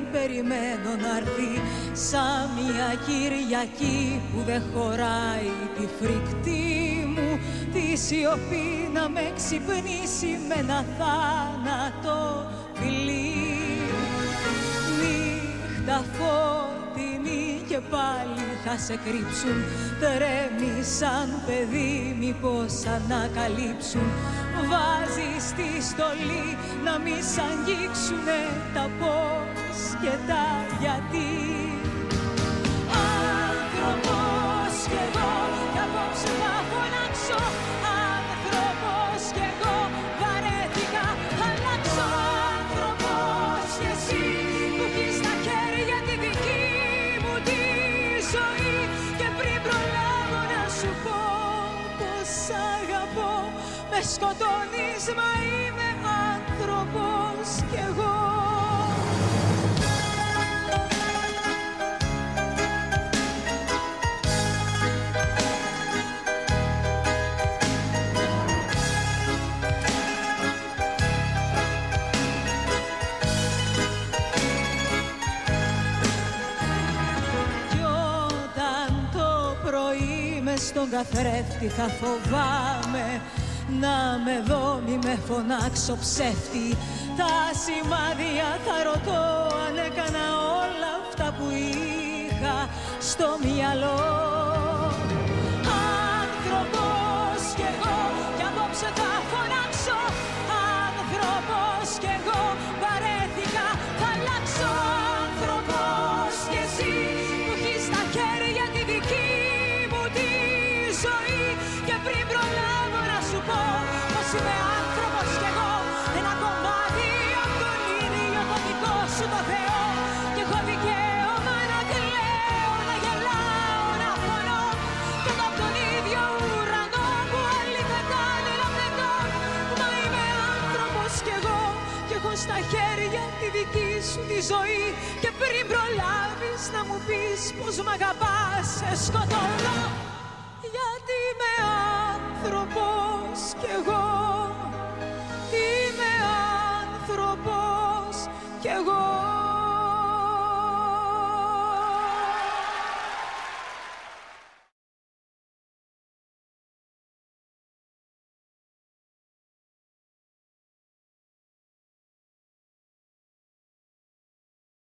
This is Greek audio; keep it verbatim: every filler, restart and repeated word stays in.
περιμένω να'ρθεί σαν μια Κυριακή που δεν χωράει τη φρικτή μου τη σιωπή να με ξυπνήσει με ένα θάνατο φιλί. Νύχτα φωτεινή και πάλι θα σε κρύψουν, τρέμει σαν παιδί μήπως ανακαλύψουν. Βάζεις τη στολή να μη σ' αγγίξουνε τα πώς και τα γιατί. Άνθρωπος κι εγώ κι απόψε θα φωνάξω. Άνθρωπος κι εγώ βαρέθηκα, θα αλλάξω. Άνθρωπος κι εσύ που έχεις στα χέρια τη δική μου τη ζωή. Και πριν προλάβω να σου πω πως αγαπώ, με σκοτώνεις μα είμαι άνθρωπος κι εγώ. Κι όταν το πρωί μες στον καθρέφτη θα φοβάμαι να με δω, μη με φωνάξω ψεύτη. Τα σημάδια θα ρωτώ αν έκανα όλα αυτά που είχα στο μυαλό. Άνθρωπος κι εγώ κι απόψε θα φωνάξω. Άνθρωπος κι εγώ βαρέθηκα, θα αλλάξω. Άνθρωπος κι εσύ που έχεις στα χέρια τη δική μου τη ζωή. Και πριν προλάβω να σου πω πως είμαι άνθρωπος κι εγώ, ένα κομμάτι απ' τον ήλιο το δικό σου το Θεό. Κι έχω δικαίωμα να κλαίω, να γελάω, να πονώ. Κι απ' τον ίδιο ουρανό που άλλοι πετάνε να πετώ. Μα είμαι άνθρωπος κι εγώ κι έχω στα χέρια τη δική σου τη ζωή. Και πριν προλάβεις να μου πεις πως μ' αγαπάς, σε σκοτώνω. Γιατί είμαι άνθρωπος